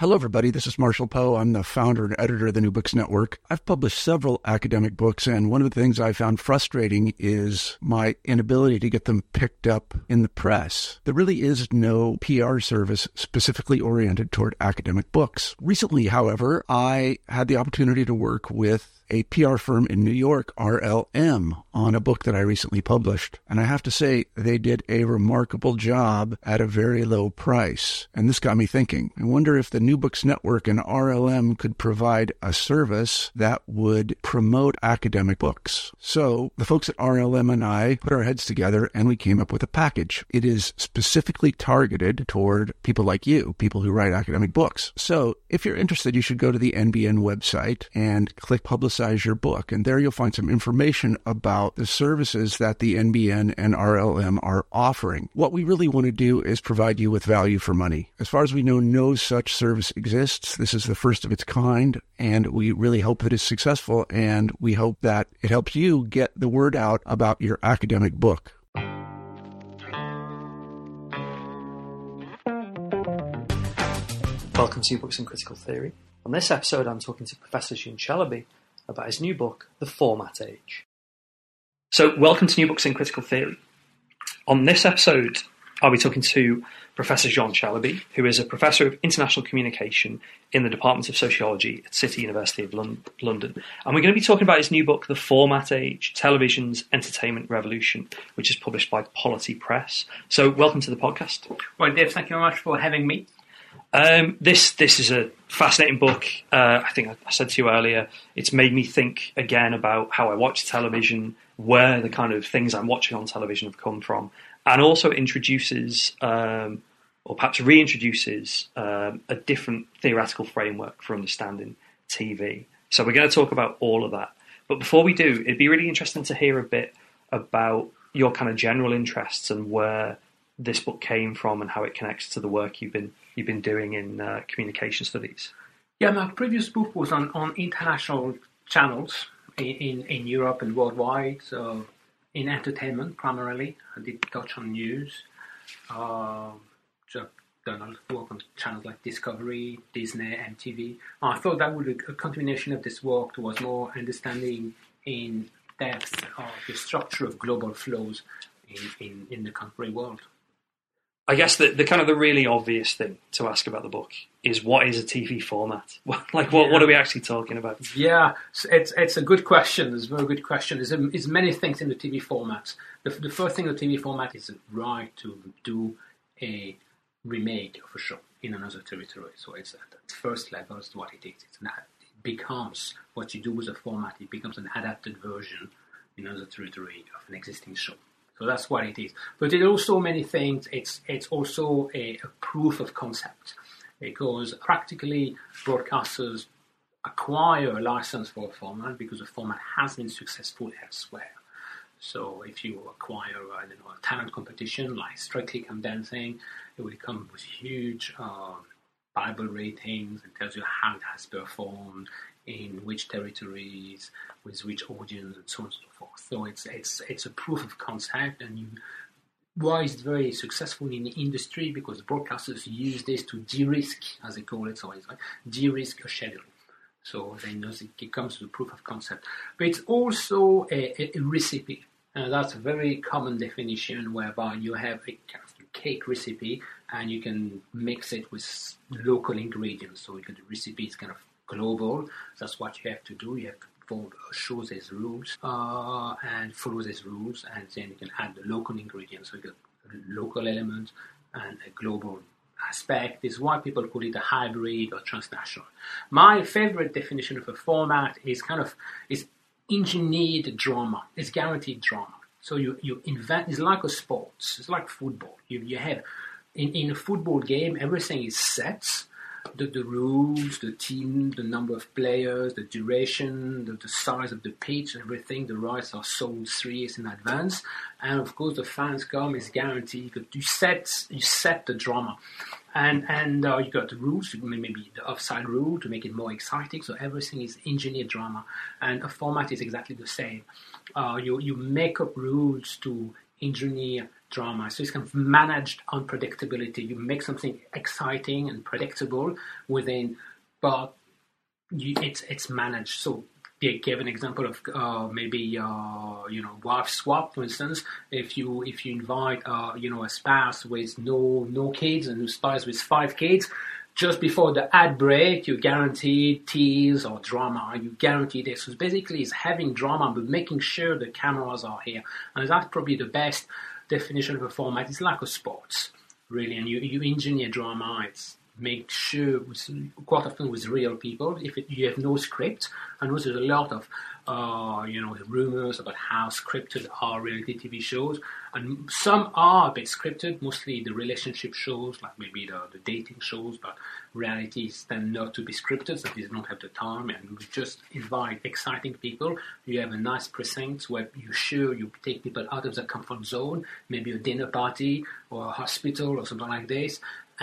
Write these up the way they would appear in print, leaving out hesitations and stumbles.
Hello, everybody. This is Marshall Poe. I'm the founder and editor of the New Books Network. I've published several academic books, and one of the things I found frustrating is my inability to get them picked up in the press. There really is no PR service specifically oriented toward academic books. Recently, however, I had the opportunity to work with a PR firm in New York, RLM, on a book that I recently published. And I have to say, they did a remarkable job at a very low price. And this got me thinking. I wonder if the New Books Network and RLM could provide a service that would promote academic books. So the folks at RLM and I put our heads together and we came up with a package. It is specifically targeted toward people like you, people who write academic books. So if you're interested, you should go to the NBN website and click Publicize Your Book. And there you'll find some information about the services that the NBN and RLM are offering. What we really want to do is provide you with value for money. As far as we know, no such service exists. This is the first of its kind, and we really hope that it's successful, and we hope that it helps you get the word out about your academic book. Welcome to New Books in Critical Theory. On this episode, I'm talking to Professor Jean Chalabi about his new book, The Format Age. So, welcome to New Books in Critical Theory. On this episode, I'll be talking to Professor Jean Chalabi, who is a Professor of International Communication in the Department of Sociology at City University of London. And we're going to be talking about his new book, The Format Age, Television's Entertainment Revolution, which is published by Polity Press. So, welcome to the podcast. Well, Dave, thank you very much for having me. This is a fascinating book. I think I said to you earlier, it's made me think again about how I watch television, where the kind of things I'm watching on television have come from, and also introduces, or perhaps reintroduces, a different theoretical framework for understanding TV. So we're going to talk about all of that. But before we do, it'd be really interesting to hear a bit about your kind of general interests and where this book came from and how it connects to the work you've been doing in communication studies. Yeah, my previous book was on international channels in Europe and worldwide, so in entertainment primarily. I did touch on news. Just done a lot of work on channels like Discovery, Disney, MTV. I thought that would be a continuation of this work towards more understanding in depth of the structure of global flows in the contemporary world. I guess the kind of the really obvious thing to ask about the book is, what is a TV format? What are we actually talking about? Yeah, it's a good question. It's a very good question. There's many things in the TV format. The first thing in the TV format is the right to do a remake of a show in another territory. So it's at the first level, it's what it is. It becomes what you do with a format. It becomes an adapted version in another territory of an existing show. So that's what it is. But it also many things. It's also a proof of concept, because practically broadcasters acquire a license for a format because the format has been successful elsewhere. So if you acquire a talent competition like Strictly Come Dancing, it will come with huge Bible ratings and tells you how it has performed, in which territories, with which audience, and so on and so forth. So it's a proof of concept, and why it's very successful in the industry, because broadcasters use this to de-risk, as they call it, so it's like de-risk a schedule. So they know it comes to the proof of concept. But it's also a recipe, and that's a very common definition, whereby you have a kind of cake recipe, and you can mix it with local ingredients. So the recipe is kind of global. That's what you have to do. You have to show these rules and follow these rules, and then you can add the local ingredients. So you get a local element and a global aspect. This is why people call it a hybrid or transnational. My favorite definition of a format is engineered drama. It's guaranteed drama. So you invent. It's like a sport. It's like football. You have in a football game, everything is set. The rules, the team, the number of players, the duration, the size of the pitch, everything. The rights are sold 3 years in advance, and of course the fans come. It's guaranteed. You set the drama, and you got the rules. Maybe the offside rule to make it more exciting. So everything is engineered drama, and a format is exactly the same. You make up rules to engineer drama. So it's kind of managed unpredictability. You make something exciting and predictable within, but it's managed. So they gave an example of maybe wife swap, for instance. If you invite a spouse with no kids and a spouse with 5 kids, just before the ad break, you guarantee tease or drama. You guarantee this. So basically, it's having drama, but making sure the cameras are here. And that's probably the best definition of a format. It's like a sport, really. And you engineer drama. It's make sure, quite often with real people, if you have no script. I know there's a lot of rumors about how scripted are reality TV shows, and some are a bit scripted, mostly the relationship shows, like maybe the dating shows, but realities tend not to be scripted, so they don't have the time, and you just invite exciting people. You have a nice precinct where you take people out of their comfort zone, maybe a dinner party or a hospital or something like this,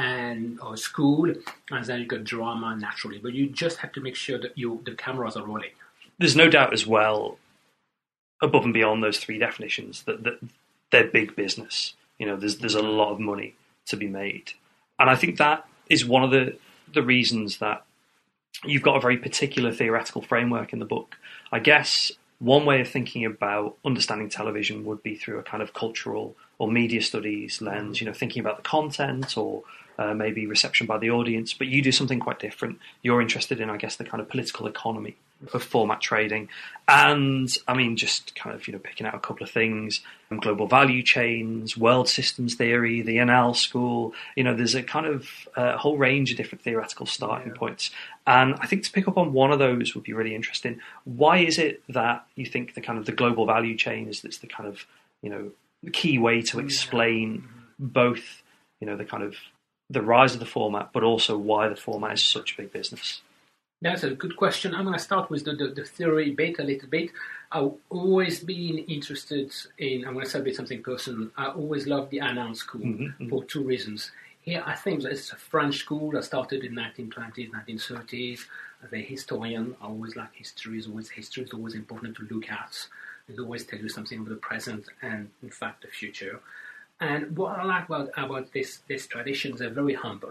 or school, and then you got drama naturally. But you just have to make sure that the cameras are rolling. There's no doubt as well, above and beyond those 3 definitions, that they're big business. There's a lot of money to be made. And I think that is one of the reasons that you've got a very particular theoretical framework in the book. I guess one way of thinking about understanding television would be through a kind of cultural or media studies lens, thinking about the content or maybe reception by the audience. But you do something quite different. You're interested in, I guess, the kind of political economy of format trading. And I mean, just kind of, picking out a couple of things, global value chains, world systems theory, the NL school, there's a kind of whole range of different theoretical starting points. And I think to pick up on one of those would be really interesting. Why is it that you think the global value chain is that's the kind of, the key way to explain both, the kind of the rise of the format, but also why the format is such a big business? That's a good question. I'm going to start with the theory bit a little bit. I've always been interested in, I'm going to celebrate something personal. I always loved the NL school for 2 reasons. Here, I think it's a French school that started in 1920s, 1930s. As a historian, I always like history. History is always important to look at. It always tells you something about the present and, in fact, the future. And what I like about this tradition is they're very humble.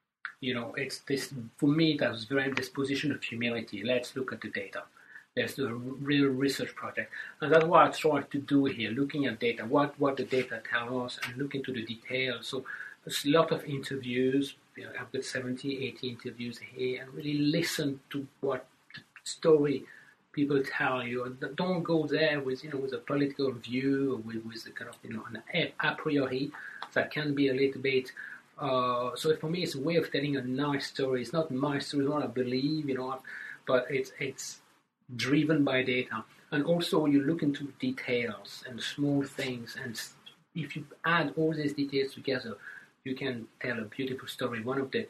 It's this, for me, that was very this position of humility. Let's look at the data. There's a real research project. And that's what I try to do here, looking at data, what the data tell us, and look into the details. So there's a lot of interviews. I've got 70, 80 interviews here, and really listen to what the story people tell you. And don't go there with a political view, or with a kind of an a priori that can be a little bit. So for me, it's a way of telling a nice story. It's not my story, it's what I believe, but it's driven by data. And also, you look into details and small things, and if you add all these details together, you can tell a beautiful story. One of the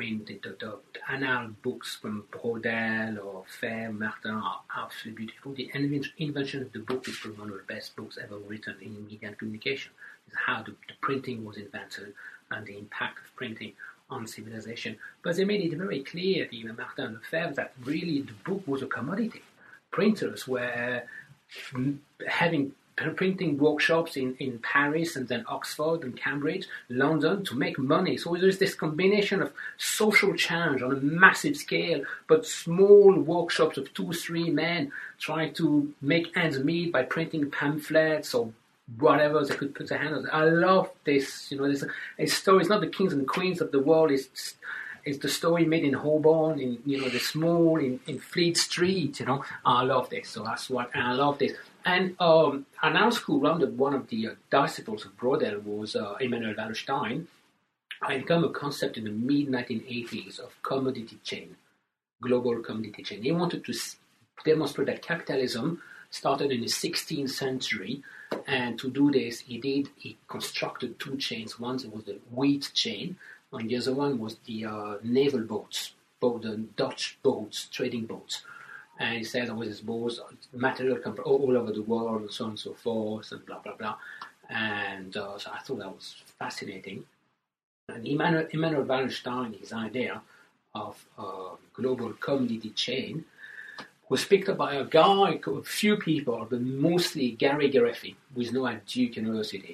NL books from Brodel or Fair, Martin are absolutely beautiful. The invention of the book is probably one of the best books ever written in media and communication. It's how the printing was invented and the impact of printing on civilization. But they made it very clear, even Martin and Lefebvre, that really the book was a commodity. Printers were having printing workshops in Paris and then Oxford and Cambridge, London, to make money. So there's this combination of social change on a massive scale, but small workshops of 2-3 men trying to make ends meet by printing pamphlets or whatever they could put their hand on. I love this. There's a story. It's not the kings and queens of the world. It's the story made in Holborn, in the small, in Fleet Street. I love this. So that's what I love this. And NL school, one of the disciples of Brodel was Emanuel Wallerstein. I became a concept in the mid-1980s of commodity chain, global commodity chain. He wanted to demonstrate that capitalism started in the 16th century, and to do this, he constructed 2 chains. One was the wheat chain, and the other one was the naval boats, the Dutch boats, trading boats. And he said there was this boats, material come from all over the world, and so on and so forth, and blah, blah, blah. And so I thought that was fascinating. And Emanuel Wallerstein, his idea of global commodity chain, was picked up by a few people, but mostly Gary Gareffi, who is now at Duke University,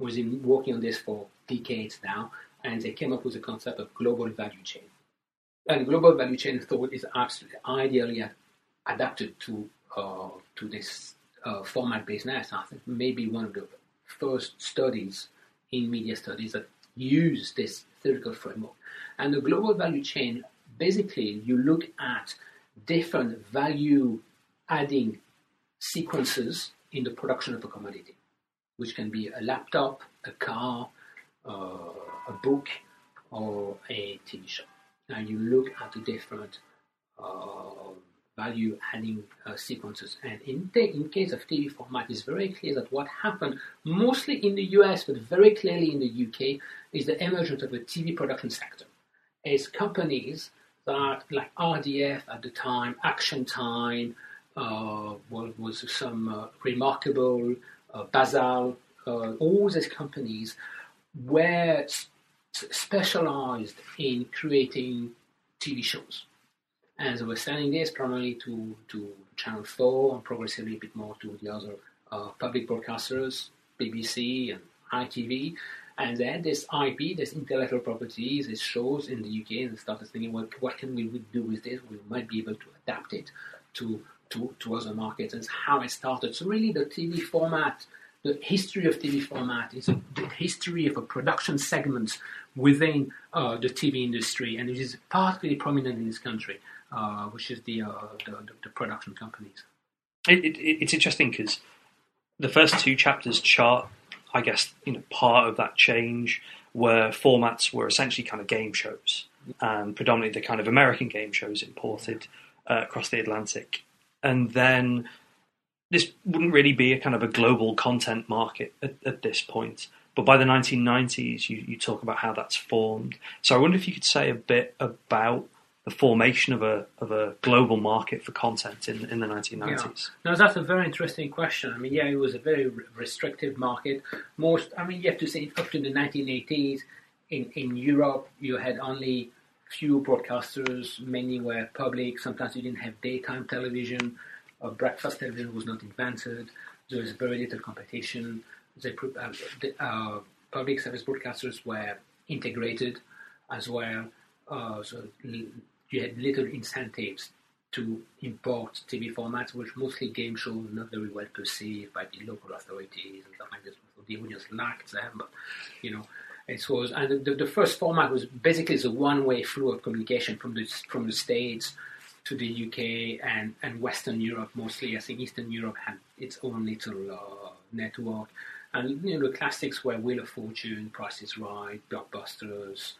who has been working on this for decades now, and they came up with the concept of global value chain. And global value chain thought is absolutely ideally adapted to this format business. I think maybe one of the first studies in media studies that use this theoretical framework. And the global value chain, basically, you look at different value-adding sequences in the production of a commodity, which can be a laptop, a car, a book, or a TV show. And you look at the different value-adding sequences. And in case of TV format, it's very clear that what happened, mostly in the US, but very clearly in the UK, is the emergence of a TV production sector. It's companies that, like RDF at the time, Action Time, was some Remarkable, Basal, all these companies were specialized in creating TV shows. And they were selling this primarily to Channel 4 and progressively a bit more to the other public broadcasters, BBC and ITV. And they had this IP, this intellectual properties, these shows in the UK, and they started thinking, what can we do with this? We might be able to adapt it to other markets. And that's how it started. So really the TV format, the history of TV format is the history of a production segment within the TV industry, and it is particularly prominent in this country, which is the production companies. It's interesting because the first two chapters chart, I guess, part of that change where formats were essentially kind of game shows, and predominantly the kind of American game shows imported across the Atlantic. And then this wouldn't really be a kind of a global content market at this point. But by the 1990s, you talk about how that's formed. So I wonder if you could say a bit about the formation of a global market for content in the 1990s. Yeah. Now, that's a very interesting question. I mean, it was a very restrictive market. You have to say up to the 1980s, in Europe, you had only few broadcasters, many were public. Sometimes you didn't have daytime television. Breakfast television was not invented. There was very little competition. Public service broadcasters were integrated as well. So you had little incentives to import TV formats, which mostly game shows, not very well perceived by the local authorities and stuff like this. The audience liked them, but it was. And the first format was basically the one-way flow of communication from the States to the UK and Western Europe mostly. I think Eastern Europe had its own little network. And the classics were Wheel of Fortune, Price is Right, Blockbusters,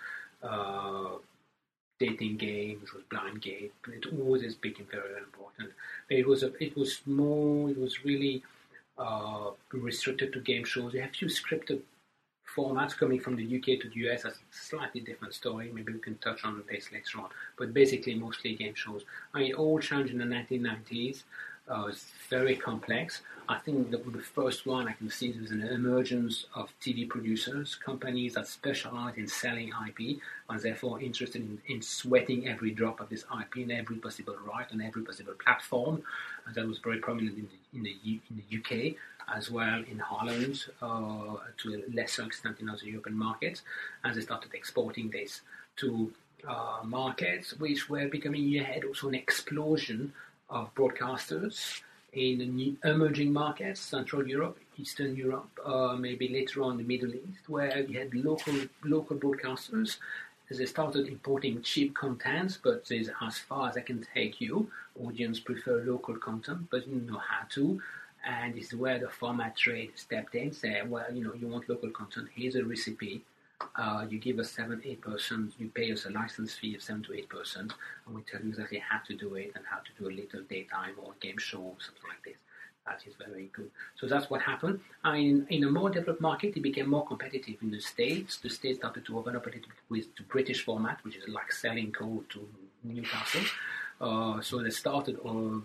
dating games, Blind Gate. It always became very, very important. But it was really restricted to game shows. You have few scripted formats coming from the UK to the US. That's a slightly different story. Maybe we can touch on this later on. But basically, mostly game shows. It all changed in the 1990s. It's very complex. I think the first one I can see is an emergence of TV producers, companies that specialize in selling IP and therefore interested in sweating every drop of this IP in every possible right on every possible platform. And that was very prominent in the UK as well, in Holland, to a lesser extent in other European markets. And they started exporting this to markets which were becoming, you had also an explosion of broadcasters in the new emerging markets, Central Europe, Eastern Europe, maybe later on the Middle East, where you had local broadcasters. They started importing cheap content, but there's as far as I can take you. Audience prefer local content, but you know how to. And this is where the format trade stepped in, said, well, you want local content, here's a recipe. You give us 7-8%, you pay us a license fee of 7 to 8%, and we tell you exactly how to do it and how to do a little daytime or game show or something like this. That is very good. So that's what happened. In a more developed market, it became more competitive in the States. The States started to open up a little bit with the British format, which is like selling coal to Newcastle. So they started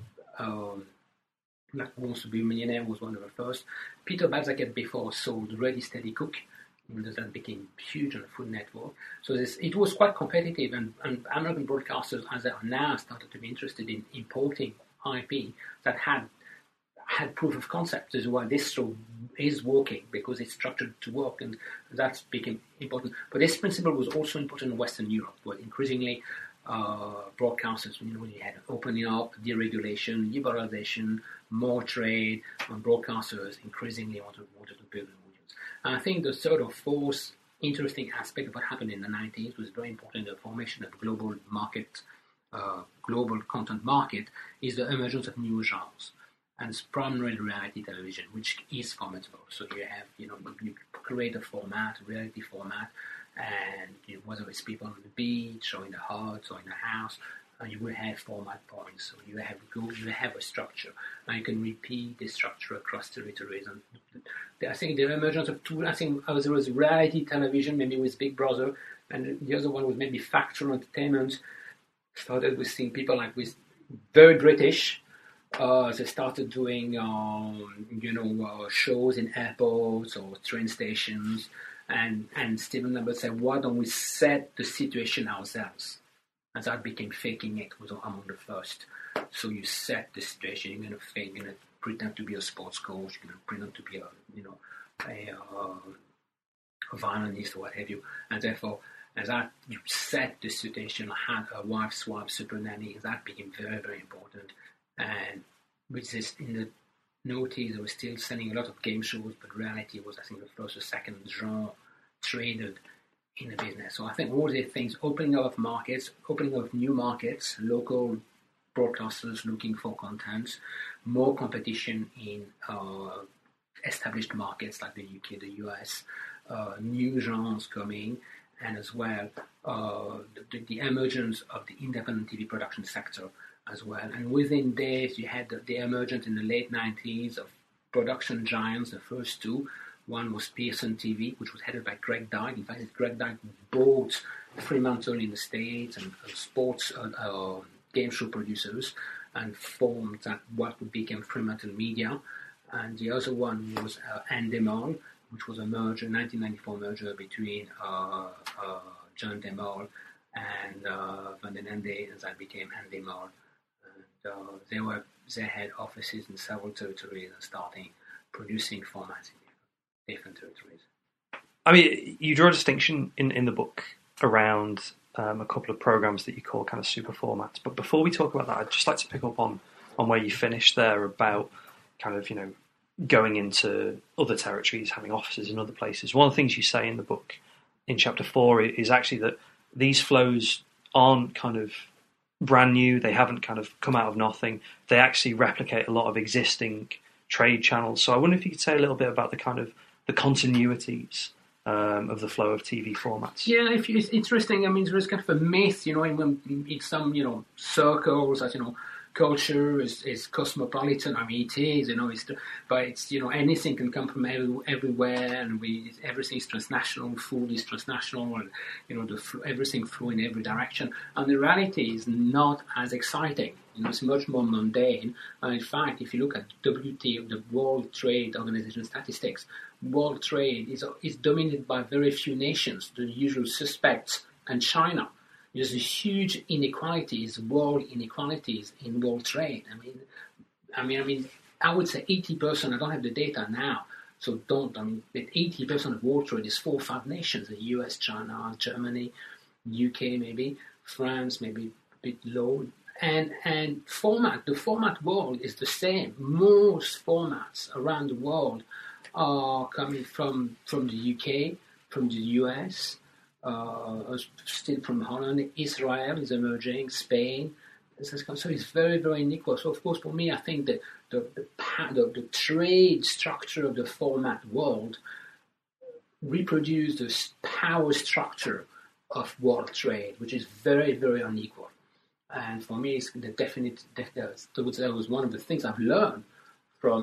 like Who Wants to Be a Millionaire was one of the first. Peter Balzac before sold Ready Steady Cook. That became huge on the Food Network. So it was quite competitive, and American broadcasters, as they are now, started to be interested in importing IP that had had proof of concept as well. This show is working because it's structured to work, and that's became important. But this principle was also important in Western Europe, where increasingly broadcasters, when you had opening up, deregulation, liberalization, more trade, and broadcasters increasingly wanted to build an audience. And I think the third or fourth interesting aspect of what happened in the 90s was very important in the formation of global market, global content market, is the emergence of new genres. And it's primarily reality television, which is formatable. So you have, you create a format, a reality format, and whether it's people on the beach or in the hut or in the house, you will have format points. So you have a structure, and you can repeat this structure across territories. And I think the emergence of two. I think there was reality television, maybe with Big Brother, and the other one was maybe factual entertainment. Started with seeing people like with very British. They started doing, shows in airports or train stations, and Stephen Lambert said, "Why don't we set the situation ourselves?" And that became Faking It was among the first. So you set the situation. You're going to fake. You're going to pretend to be a sports coach. You're going to pretend to be a violinist or what have you. And therefore, as that you set the situation, had a wife swap, super nanny. That became very, very important. And which is in the noughties, they were still selling a lot of game shows, but reality was, I think, the first or second genre traded in the business. So I think all these things, opening up of markets, opening up of new markets, local broadcasters looking for content, more competition in established markets like the UK, the US, new genres coming, and as well the emergence of the independent TV production sector as well. And within this, you had the emergence in the late 90s of production giants, the first two. One was Pearson TV, which was headed by Greg Dyke. In fact, Greg Dyke bought Fremantle in the States and sports game show producers and formed what would become Fremantle Media. And the other one was Endemol, which was a merger, 1994 merger between John Demol and Van den Ende, and that became Endemol. And they had offices in several territories and starting producing formats in different territories. I mean, you draw a distinction in the book around a couple of programs that you call kind of super formats. But before we talk about that, I'd just like to pick up on where you finished there about kind of, going into other territories, having offices in other places. One of the things you say in the book, in chapter 4, is actually that these flows aren't kind of brand new. They haven't kind of come out of nothing. They actually replicate a lot of existing trade channels. So I wonder if you could say a little bit about the kind of the continuities of the flow of TV formats. Yeah, it's interesting. I mean, there's kind of a myth, in some, circles that, culture is cosmopolitan. I mean, it is, but it's, anything can come from everywhere, and everything is transnational. Food is transnational, and everything flew in every direction. And the reality is not as exciting. It's much more mundane. And in fact, if you look at WTO, the World Trade Organization statistics, world trade is dominated by very few nations, the usual suspects, and China. There's a huge inequalities, world inequalities in world trade. I mean, I would say 80%. I don't have the data now, so but 80% of world trade is 4 or 5 nations: the US, China, Germany, UK, maybe France, maybe a bit low. And the format world is the same. Most formats around the world are coming from the UK, from the US. Still from Holland, Israel is emerging, Spain. So it's very, very unequal. So of course, for me, I think that the trade structure of the format world reproduces the power structure of world trade, which is very, very unequal. And for me, it's the definite. That was one of the things I've learned from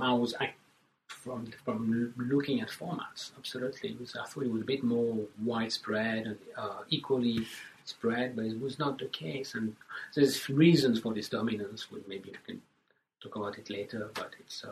looking at formats. Absolutely, I thought it was a bit more widespread and equally spread, but it was not the case. And there's reasons for this dominance. Maybe we can talk about it later. But it's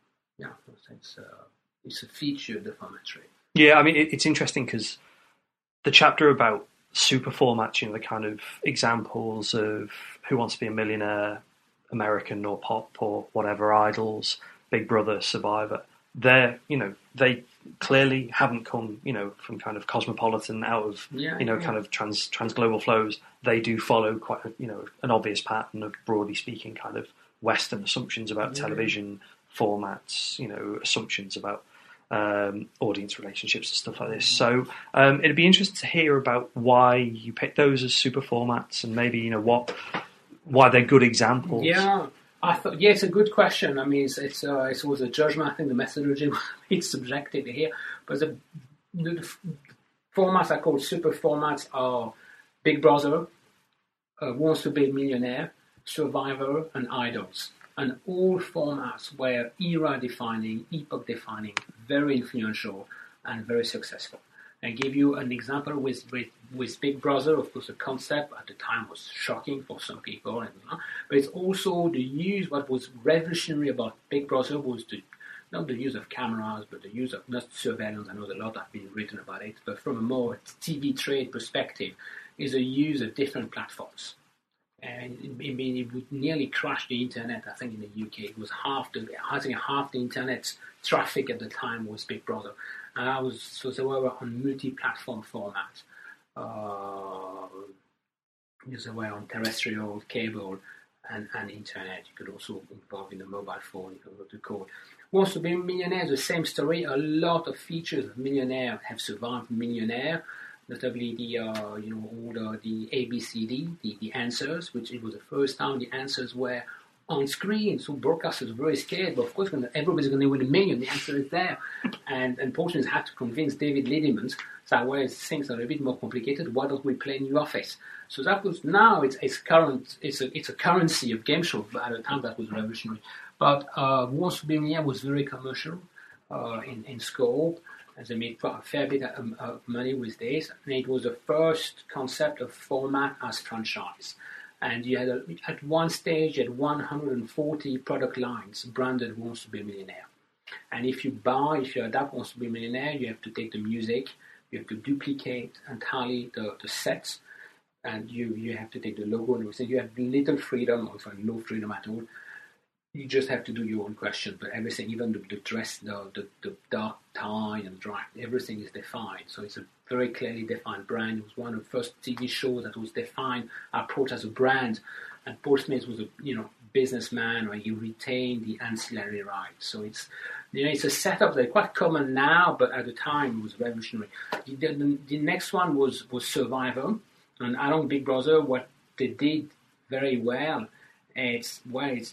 a feature of the format trade. Yeah, I mean, it's interesting because the chapter about super formats, the kind of examples of Who Wants to Be a Millionaire, American or pop or whatever, Idols, Big Brother, Survivor, they clearly haven't come, from kind of cosmopolitan out of, kind of trans global flows. They do follow quite, an obvious pattern of, broadly speaking, kind of Western assumptions about television formats, assumptions about audience relationships and stuff like this. So it'd be interesting to hear about why you picked those as super formats, and maybe why they're good examples. Yeah, I thought it's a good question. I mean, it's always a judgment. I think the methodology is subjective here, but the formats I call super formats are Big Brother, Who Wants to Be a Millionaire, Survivor, and Idols. And all formats were era-defining, epoch-defining, very influential, and very successful. I give you an example with Big Brother. Of course, the concept at the time was shocking for some people, but it's also what was revolutionary about Big Brother was not the use of cameras, but the use of not surveillance. I know a lot have been written about it, but from a more TV trade perspective, is the use of different platforms. And it would nearly crash the internet. I think in the UK, it was half the internet traffic at the time was Big Brother. And they were on multi-platform format. They were on terrestrial, cable, and internet. You could also involve in the mobile phone, you could go to call. Wants to Be a Millionaire, the same story. A lot of features of Millionaire have survived Millionaire. Notably the ABCD, the answers, which it was the first time the answers were on screen. So broadcasters were very scared, but of course when everybody's going to win $1 million, the answer is there. And Portsmouth had to convince David Letterman that well, things are a bit more complicated. Why don't we play New Office? So that was now it's a currency of game show. But at the time that was revolutionary. But Who Wants to Be a Millionaire was very commercial in scope. And they made a fair bit of money with this. And it was the first concept of format as franchise. And you had at one stage, you had 140 product lines branded Who Wants to Be a Millionaire. And if you adapt Who Wants to Be a Millionaire, you have to take the music, you have to duplicate entirely the sets, and you have to take the logo and everything. You have little freedom, or no freedom at all. You just have to do your own question, but everything, even the dress, the dark tie and drag, everything is defined. So it's a very clearly defined brand. It was one of the first TV shows that was defined, approached as a brand. And Paul Smith was a businessman, where he retained the ancillary rights. So it's a setup that's quite common now, but at the time it was revolutionary. The next one was Survivor, and along Big Brother, what they did very well, it's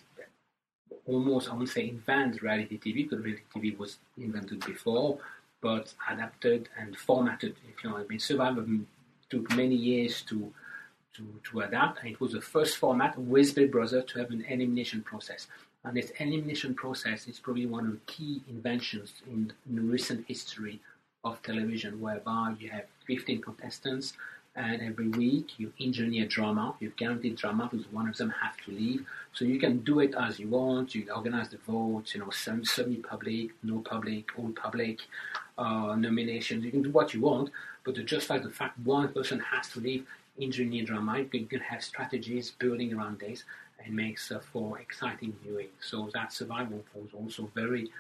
almost, I wouldn't say invent reality TV, because reality TV was invented before, but adapted and formatted, if you know what I mean. Survivor took many years to adapt, and it was the first format with Big Brother to have an elimination process. And this elimination process is probably one of the key inventions in the recent history of television, whereby you have 15 contestants, and every week you engineer drama, you've guaranteed drama because one of them have to leave. So you can do it as you want, you organize the votes, some semi-public, no public, all public, nominations, you can do what you want, but just like the fact one person has to leave, engineer drama, you can have strategies building around this, and makes for exciting viewing. So that Survival was also very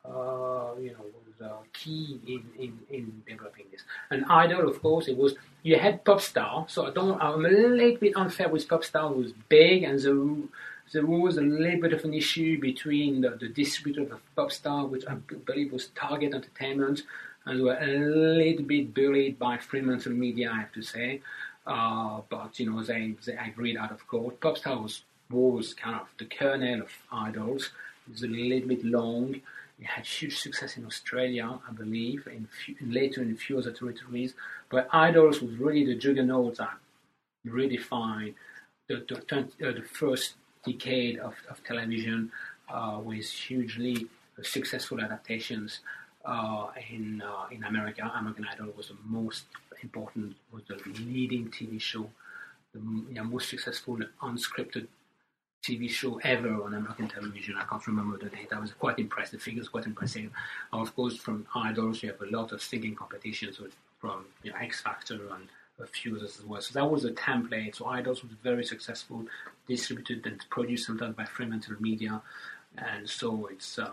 was key in developing this. And Idol, of course, you had Popstar. So I'm a little bit unfair with Popstar. It was big, and there was a little bit of an issue between the distributor of Popstar, which I believe was Target Entertainment, and were a little bit bullied by Fremantle Media, I have to say. But they agreed out of court. Popstar was kind of the kernel of Idols. It was a little bit long. It had huge success in Australia, I believe, and later in a few other territories. But Idols was really the juggernaut that redefined the first decade of television with hugely successful adaptations in America. American Idol was the most important, was the leading TV show, the most successful unscripted TV show ever on American television. I can't remember the date. I was quite impressed. The figures quite impressive. And of course, from Idols, you have a lot of singing competitions from X Factor and a few others as well. So that was the template. So Idols was very successful, distributed and produced sometimes by Fremantle Media. And so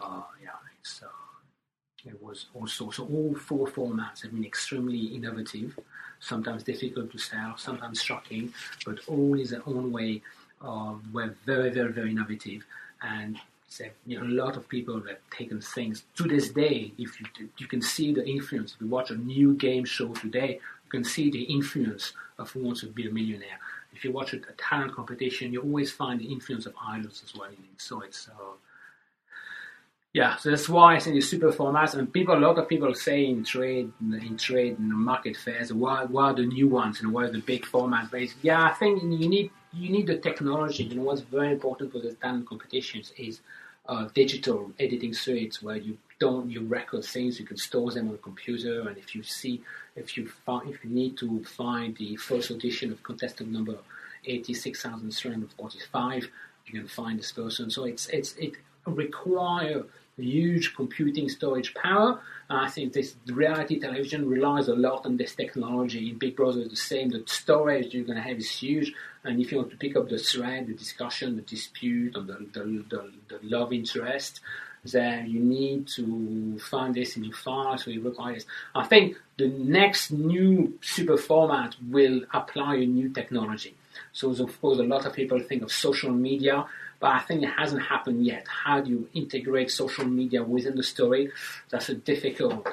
it was also, so all 4 formats have been extremely innovative, sometimes difficult to sell, sometimes shocking, but all in their own way were very, very, very innovative. And a lot of people have taken things to this day. If you can see the influence. If you watch a new game show today, you can see the influence of Who Wants to Be a Millionaire. If you watch a talent competition, you always find the influence of idols as well. So it's so that's why I think the super formats, and a lot of people say in trade and market fairs, why are the new ones and why are the big formats? But I think you need the technology. What's very important for the talent competitions is digital editing suites where you record things, you can store them on a computer, and if you need to find the first audition of contestant number 86,345, you can find this person. So it requires huge computing storage power. I think this reality television relies a lot on this technology. In Big Brother, it's the same. The storage you're going to have is huge, and if you want to pick up the thread, the discussion, the dispute, and the love interest, then you need to find this in your files. So it requires. I think the next new super format will apply a new technology. So of course, a lot of people think of social media, but I think it hasn't happened yet. How do you integrate social media within the story? That's a difficult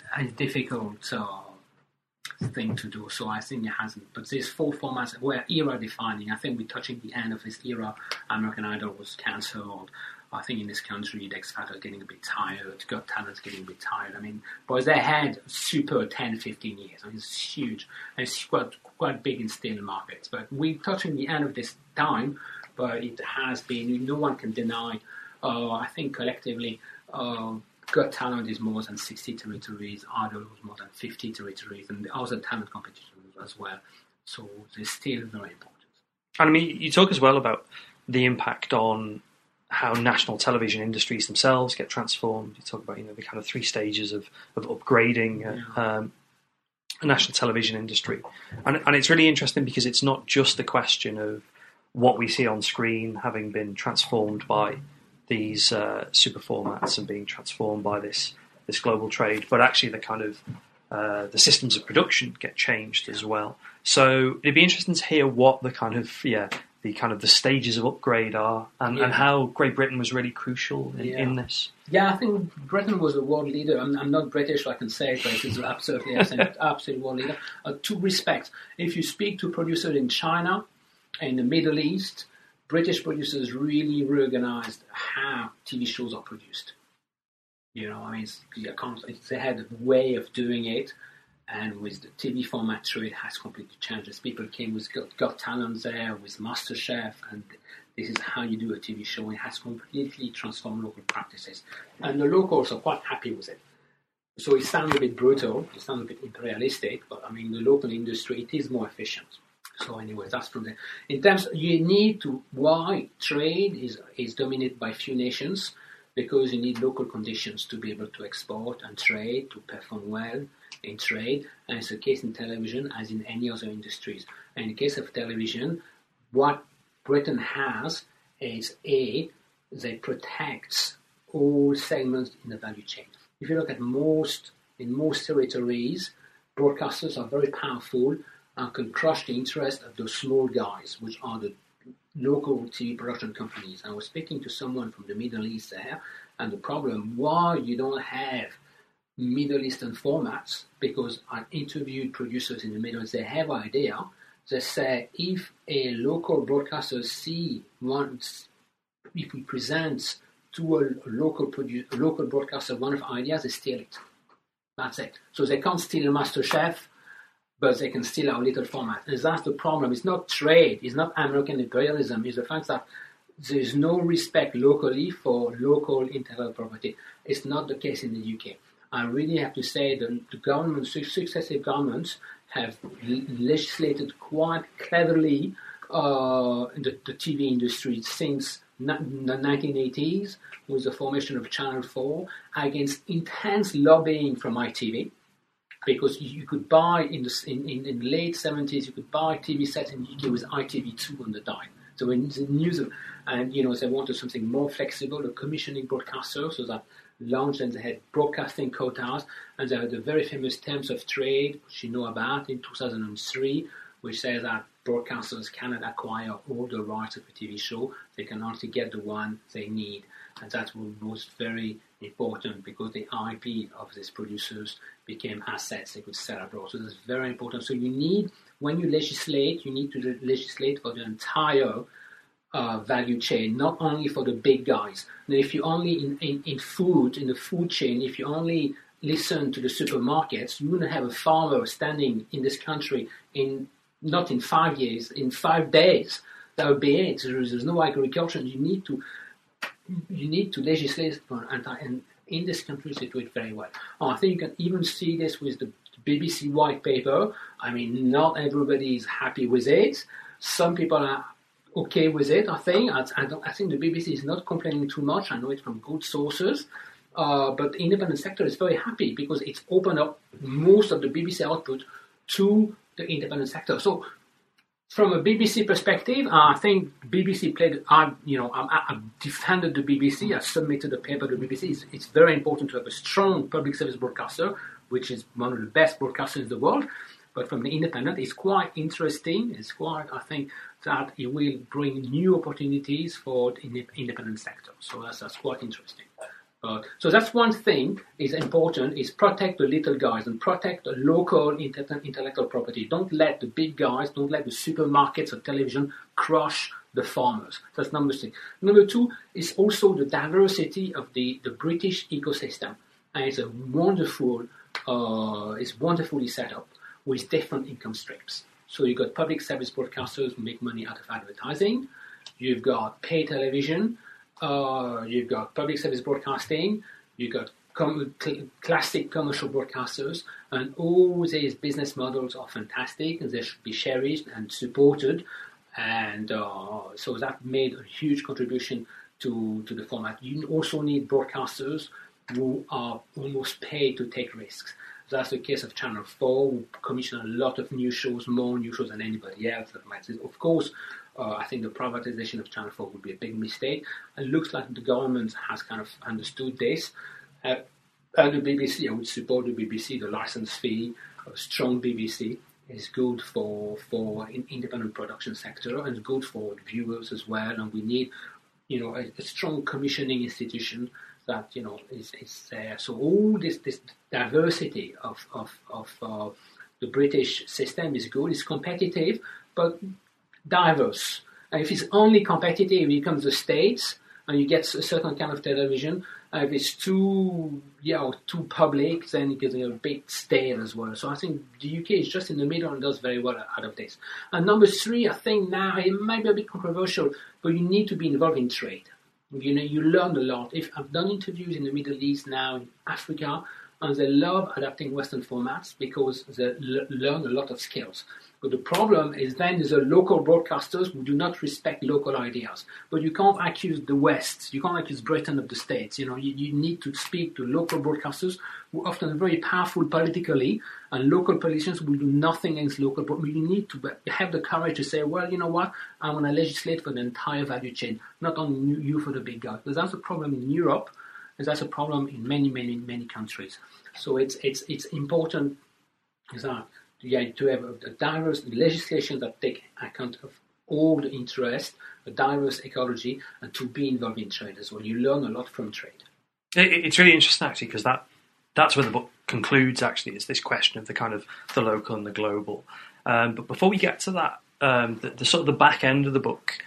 thing to do. So I think it hasn't. But these 4 formats were era defining. I think we're touching the end of this era. American Idol was cancelled. I think in this country, X Factor getting a bit tired, Got Talent getting a bit tired. I mean, but they had super 10, 15 years. I mean, it's huge. And it's quite big in still markets. But we're touching the end of this time, but it has been, no one can deny, I think collectively, Got Talent is more than 60 territories, Idol was more than 50 territories, and the other talent competitions as well. So they're still very important. And I mean, you talk as well about the impact on how national television industries themselves get transformed. You talk about the kind of 3 stages of upgrading a national television industry, and it's really interesting because it's not just a question of what we see on screen having been transformed by these super formats and being transformed by this global trade, but actually the kind of the systems of production get changed as well. So it'd be interesting to hear what the kind of the stages of upgrade are, and how Great Britain was really crucial in this. Yeah, I think Britain was a world leader. I'm not British, so I can say it, but it's absolutely absolute world leader. 2 respects. If you speak to producers in China, in the Middle East, British producers really reorganized how TV shows are produced. They had a way of doing it, and with the TV format through it has completely changed. As people came with Got Talent there, with MasterChef, and this is how you do a TV show. It has completely transformed local practices. And the locals are quite happy with it. So it sounds a bit brutal, it sounds a bit imperialistic, but I mean, the local industry, it is more efficient. So anyway, that's from there. In terms, why trade is dominated by few nations, because you need local conditions to be able to export and trade, to perform well in trade. And it's the case in television as in any other industries. And in the case of television, what Britain has is they protect all segments in the value chain. If you look at in most territories, broadcasters are very powerful and can crush the interest of those small guys, which are the local TV production companies. I was speaking to someone from the Middle East there, and the problem why you don't have Middle Eastern formats, because I interviewed producers in the Middle East, they have an idea. They say if a local broadcaster if he presents to a local broadcaster one of the ideas, they steal it. That's it. So they can't steal MasterChef, but they can steal our little format. And that's the problem. It's not trade. It's not American imperialism. It's the fact that there's no respect locally for local intellectual property. It's not the case in the UK. I really have to say that the government, successive governments, have legislated quite cleverly the TV industry since the 1980s, with the formation of Channel 4, against intense lobbying from ITV. Because you could buy in the late 70s, you could buy TV sets in the UK with ITV2 on the dime. So in the news, and they wanted something more flexible, a commissioning broadcaster, so that launched and they had broadcasting quotas, and they had the very famous terms of trade, which you know about in 2003, which says that broadcasters cannot acquire all the rights of a TV show. They can only get the one they need. And that was very important because the IP of these producers became assets they could sell abroad. So that's very important. So when you legislate, you need to legislate for the entire value chain, not only for the big guys. Now, if you only in the food chain, if you only listen to the supermarkets, you wouldn't have a farmer standing in this country not in 5 years, in 5 days. That would be it. There's no agriculture. You need to legislate and in this country they do it very well. I think you can even see this with the BBC white paper. I mean, not everybody is happy with it. Some people are okay with it, I think. I think the BBC is not complaining too much. I know it from good sources. But the independent sector is very happy because it's opened up most of the BBC output to the independent sector. So from a BBC perspective, I think BBC played, I defended the BBC, I submitted a paper to the BBC. It's very important to have a strong public service broadcaster, which is one of the best broadcasters in the world. But from the independent, it's quite interesting. I think that it will bring new opportunities for the independent sector. So that's quite interesting. So that's one thing is important, is protect the little guys and protect the local intellectual property. Don't let the big guys, don't let the supermarkets or television crush the farmers. That's number 6. Number 2 is also the diversity of the British ecosystem. And it's wonderfully set up with different income streams. So you've got public service broadcasters who make money out of advertising. You've got pay television. You've got public service broadcasting, you've got classic commercial broadcasters, and all these business models are fantastic and they should be cherished and supported. And so that made a huge contribution to the format. You also need broadcasters who are almost paid to take risks. That's the case of Channel 4, who commission a lot of new shows, more new shows than anybody else. Of course, I think the privatization of Channel 4 would be a big mistake. It looks like the government has kind of understood this. And the BBC, I would support the BBC. The license fee, a strong BBC, is good for independent production sector and good for viewers as well. And we need, a strong commissioning institution that is there. So all this diversity of the British system is good. It's competitive, but diverse. And if it's only competitive, it becomes the States, and you get a certain kind of television. If it's too public, then it gets a bit stale as well. So I think the UK is just in the middle and does very well out of this. And number 3, I think now it might be a bit controversial, but you need to be involved in trade. You learn a lot. I've done interviews in the Middle East now, in Africa, and they love adapting Western formats because they learn a lot of skills. But the problem is then there's a local broadcasters who do not respect local ideas. But you can't accuse the West. You can't accuse Britain of the States. You need to speak to local broadcasters who are often very powerful politically, and local politicians will do nothing against local. But you need to have the courage to say, well, you know what? I want to legislate for the entire value chain, not only you for the big guy. Because that's a problem in Europe, and that's a problem in many, many, many countries. So it's important that to have a diverse legislation that take account of all the interest, a diverse ecology, and to be involved in trade as well. You learn a lot from trade. It's really interesting, actually, because that's where the book concludes, actually, is this question of the kind of the local and the global. But before we get to that, the sort of the back end of the book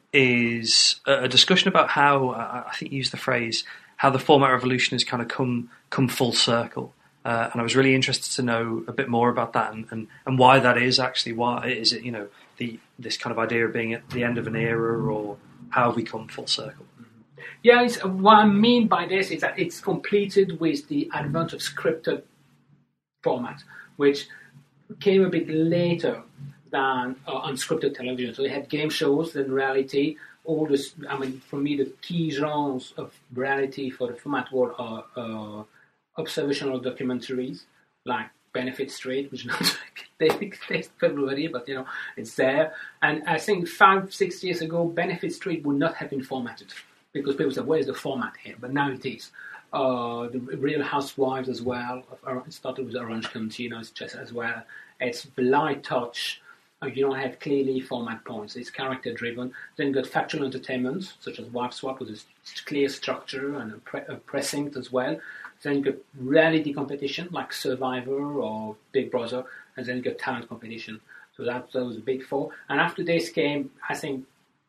is a discussion about how, I think you used the phrase, how the format revolution has kind of come full circle. And I was really interested to know a bit more about that and why that is actually. Why is it, this kind of idea of being at the end of an era, or how have we come full circle? Yeah, what I mean by this is that it's completed with the advent of scripted format, which came a bit later than unscripted television. So they had game shows, then reality. All this, for me, the key genres of reality for the format world are observational documentaries like Benefit Street, which is not takes February, but it's there. And I think 5-6 years ago, Benefit Street would not have been formatted because people said, "Where's the format here?" But now it is. The Real Housewives as well. It started with Orange County, it's just as well. It's light touch. You don't have clearly format points. It's character driven. Then you got factual entertainment, such as Wife Swap, with a clear structure and a precinct as well. Then you got reality competition like Survivor or Big Brother, and then you got talent competition. So that was the big four. And after this came, I think,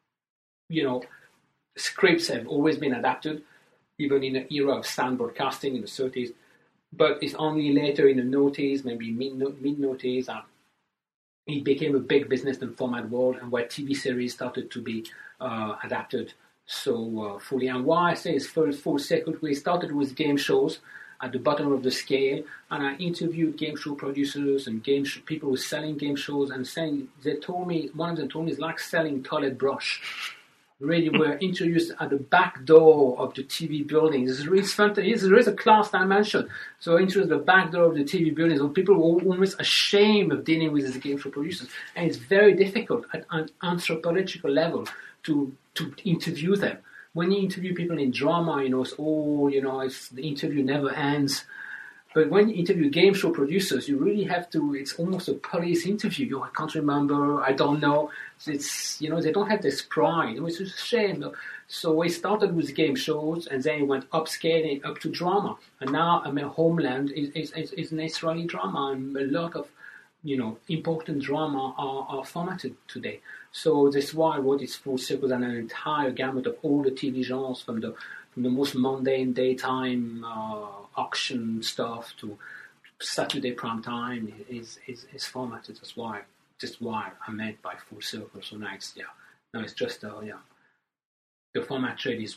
scripts have always been adapted, even in the era of sound broadcasting in the 30s. But it's only later in the noughties, maybe mid-noughties, that it became a big business and format world, and where TV series started to be adapted so fully. And why I say it's full circle, we started with game shows at the bottom of the scale, and I interviewed game show producers and people who were selling game shows, and one of them told me it's like selling toilet brush. Really were introduced at the back door of the TV building. There is a class dimension. So introduced the back door of the TV building. So people were almost ashamed of dealing with these game show producers. And it's very difficult at an anthropological level to interview them. When you interview people in drama, the interview never ends. But when you interview game show producers, you really have to, it's almost a police interview. I can't remember, I don't know. It's, they don't have this pride, which is a shame. So we started with game shows, and then it went upscaling up to drama. And now, Homeland is an Israeli drama, and a lot of, important drama are formatted today. So that's why I wrote this full circle and an entire gamut of all the TV genres, from the most mundane daytime auction stuff to Saturday prime time is formatted. That's why I meant by full circle. So now it's just the format trade is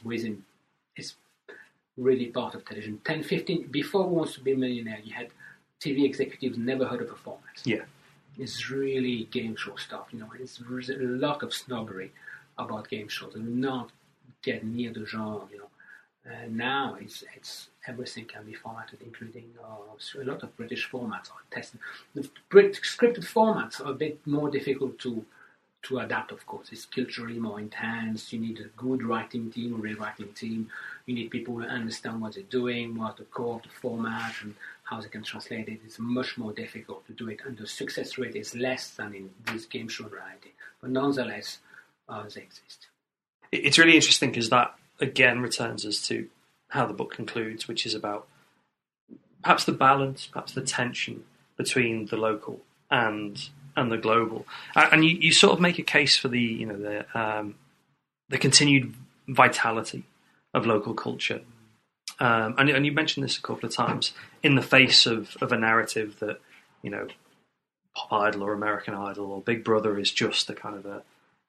really part of television. 10, 15 before Who Wants to Be a Millionaire, you had TV executives never heard of a format. Yeah, it's really game show stuff. There's a lot of snobbery about game shows and not get near the genre. Now it's everything can be formatted, including a lot of British formats are tested. The scripted formats are a bit more difficult to adapt, of course. It's culturally more intense. You need a good writing team, a rewriting team. You need people who understand what they're doing, what the core of the format, and how they can translate it. It's much more difficult to do it, and the success rate is less than in this game show variety. But nonetheless, they exist. It's really interesting because that, again, returns us to how the book concludes, which is about perhaps the balance, perhaps the tension between the local and the global. And you sort of make a case for the continued vitality of local culture. And you mentioned this a couple of times in the face of a narrative that, Pop Idol or American Idol or Big Brother is just a kind of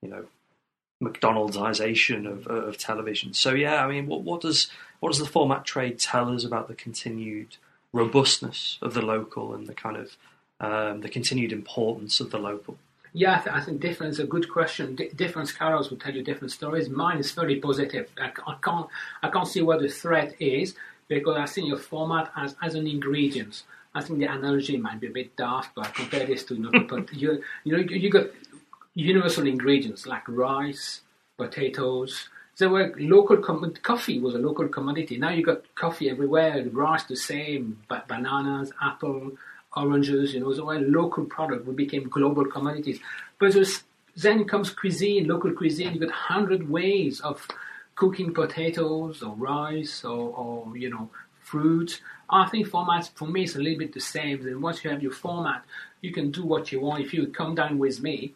McDonald'sization of television. So what does the format trade tell us about the continued robustness of the local and the kind of the continued importance of the local? Yeah, I think different is a good question. Different scholars will tell you different stories. Mine is very positive. I can't see what the threat is, because I think your format as an ingredient. I think the analogy might be a bit daft, but I compare this to you got universal ingredients like rice, potatoes. There were local coffee was a local commodity. Now you got coffee everywhere. The rice the same, but bananas, apple, oranges. There were local products. We became global commodities. But then comes cuisine, local cuisine. You got 100 ways of cooking potatoes or rice or fruit. I think formats for me is a little bit the same. Then once you have your format, you can do what you want. If you come down with me,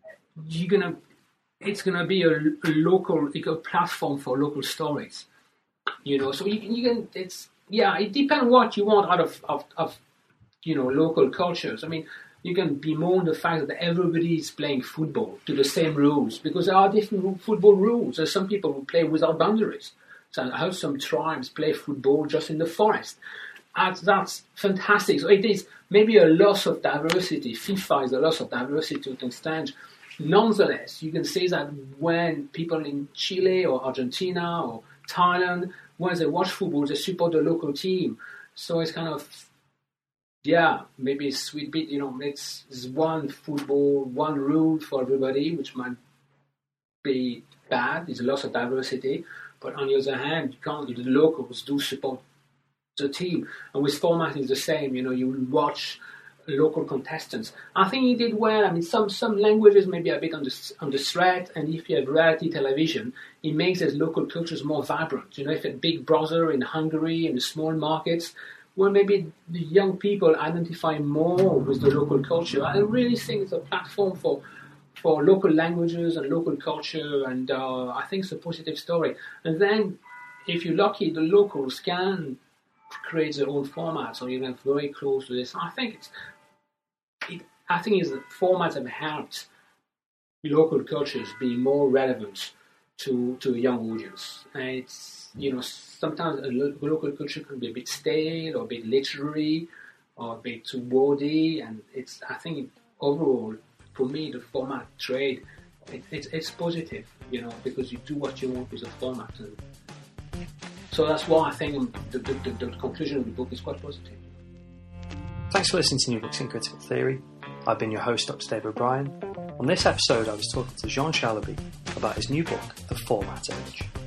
it's gonna be a local platform for local stories, So you can. It depends what you want out of local cultures. I mean, you can bemoan the fact that everybody is playing football to the same rules, because there are different football rules. There's some people who play without boundaries. So how some tribes play football just in the forest. That's fantastic. So it is maybe a loss of diversity. FIFA is a loss of diversity to an extent. Nonetheless, you can say that when people in Chile or Argentina or Thailand, when they watch football, they support the local team. So it's kind of Yeah, maybe a sweet bit, it's one football, one rule for everybody, which might be bad. There's lots of diversity. But on the other hand, the locals do support the team. And with format, it's the same. You will watch local contestants. I think he did well. I mean, some languages may be a bit on the thread, and if you have reality television, it makes those local cultures more vibrant. If you have Big Brother in Hungary and the small markets, well, maybe the young people identify more with the local culture. I really think it's a platform for local languages and local culture, and I think it's a positive story. And then, if you're lucky, the locals can create their own formats, or even very close to this. I think it's the formats have helped local cultures be more relevant to a young audience. And it's sometimes a local culture can be a bit stale or a bit literary or a bit too wordy, and I think overall, for me, the format trade, it's positive, because you do what you want with the format. And so that's why I think the conclusion of the book is quite positive. Thanks for listening to New Books in Critical Theory. I've been your host, Dr. David O'Brien. On this episode, I was talking to Jean Chalabi about his new book, The Format Age.